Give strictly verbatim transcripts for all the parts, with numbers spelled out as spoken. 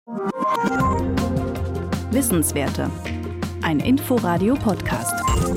Wissenswerte. Ein Inforadio-Podcast.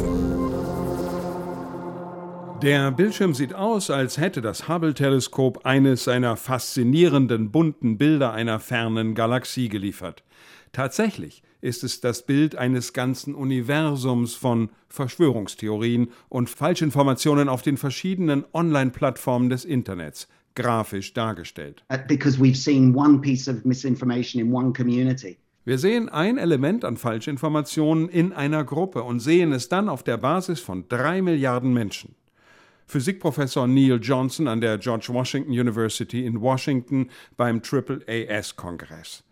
Der Bildschirm sieht aus, als hätte das Hubble-Teleskop eines seiner faszinierenden bunten Bilder einer fernen Galaxie geliefert. Tatsächlich ist es das Bild eines ganzen Universums von Verschwörungstheorien und Falschinformationen auf den verschiedenen Online-Plattformen des Internets, grafisch dargestellt. Because we've seen one piece of misinformation in one community. Wir sehen ein Element an Falschinformationen in einer Gruppe und sehen es dann auf der Basis von drei Milliarden Menschen. Physikprofessor Neil Johnson an der George Washington University in Washington beim Triple A S-Kongress.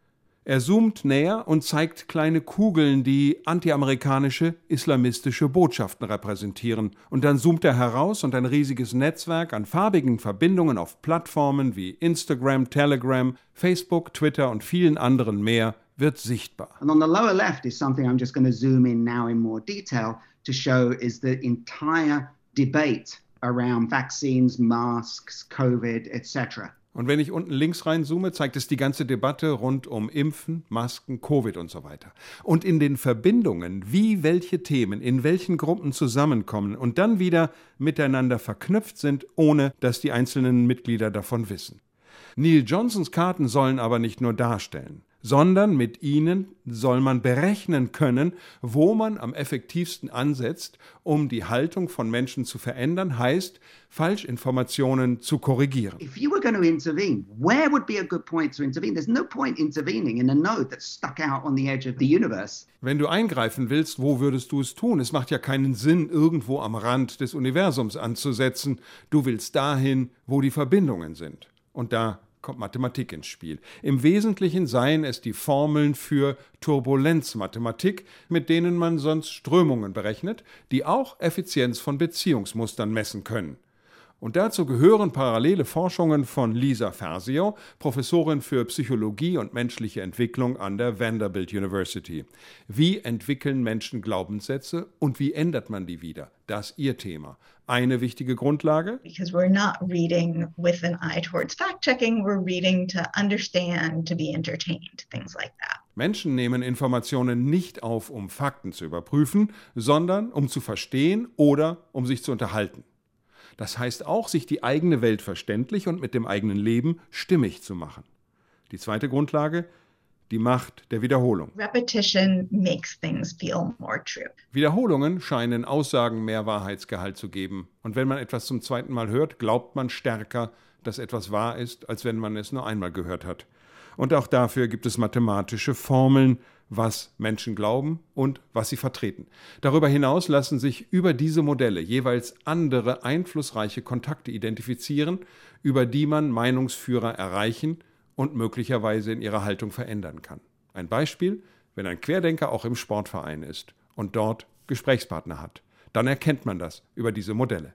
Er zoomt näher und zeigt kleine Kugeln, die antiamerikanische, islamistische Botschaften repräsentieren. Und dann zoomt er heraus und ein riesiges Netzwerk an farbigen Verbindungen auf Plattformen wie Instagram, Telegram, Facebook, Twitter und vielen anderen mehr wird sichtbar. And on the lower left is something I'm just going to zoom in now in more detail to show is the entire debate around vaccines, masks, COVID, et cetera. Und wenn ich unten links reinzoome, zeigt es die ganze Debatte rund um Impfen, Masken, Covid und so weiter. Und in den Verbindungen, wie welche Themen in welchen Gruppen zusammenkommen und dann wieder miteinander verknüpft sind, ohne dass die einzelnen Mitglieder davon wissen. Neil Johnsons Karten sollen aber nicht nur darstellen, sondern mit ihnen soll man berechnen können, wo man am effektivsten ansetzt, um die Haltung von Menschen zu verändern, heißt, Falschinformationen zu korrigieren. If you were going to intervene, where would be a good point to intervene? There's no point intervening in a node that's stuck out on the edge of the universe. Wenn du eingreifen willst, wo würdest du es tun? Es macht ja keinen Sinn, irgendwo am Rand des Universums anzusetzen. Du willst dahin, wo die Verbindungen sind. Und da kommt Mathematik ins Spiel. Im Wesentlichen seien es die Formeln für Turbulenzmathematik, mit denen man sonst Strömungen berechnet, die auch Effizienz von Beziehungsmustern messen können. Und dazu gehören parallele Forschungen von Lisa Fersio, Professorin für Psychologie und menschliche Entwicklung an der Vanderbilt University. Wie entwickeln Menschen Glaubenssätze und wie ändert man die wieder? Das ist ihr Thema. Eine wichtige Grundlage? Because we're not reading with an eye towards fact-checking, we're reading to understand, to be entertained, things like that. Menschen nehmen Informationen nicht auf, um Fakten zu überprüfen, sondern um zu verstehen oder um sich zu unterhalten. Das heißt auch, sich die eigene Welt verständlich und mit dem eigenen Leben stimmig zu machen. Die zweite Grundlage, die Macht der Wiederholung. Repetition makes things feel more true. Wiederholungen scheinen Aussagen mehr Wahrheitsgehalt zu geben. Und wenn man etwas zum zweiten Mal hört, glaubt man stärker, dass etwas wahr ist, als wenn man es nur einmal gehört hat. Und auch dafür gibt es mathematische Formeln, was Menschen glauben und was sie vertreten. Darüber hinaus lassen sich über diese Modelle jeweils andere einflussreiche Kontakte identifizieren, über die man Meinungsführer erreichen und möglicherweise in ihrer Haltung verändern kann. Ein Beispiel, wenn ein Querdenker auch im Sportverein ist und dort Gesprächspartner hat. Dann erkennt man das über diese Modelle.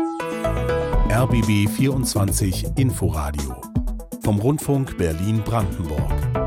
R B B vierundzwanzig Inforadio vom Rundfunk Berlin-Brandenburg.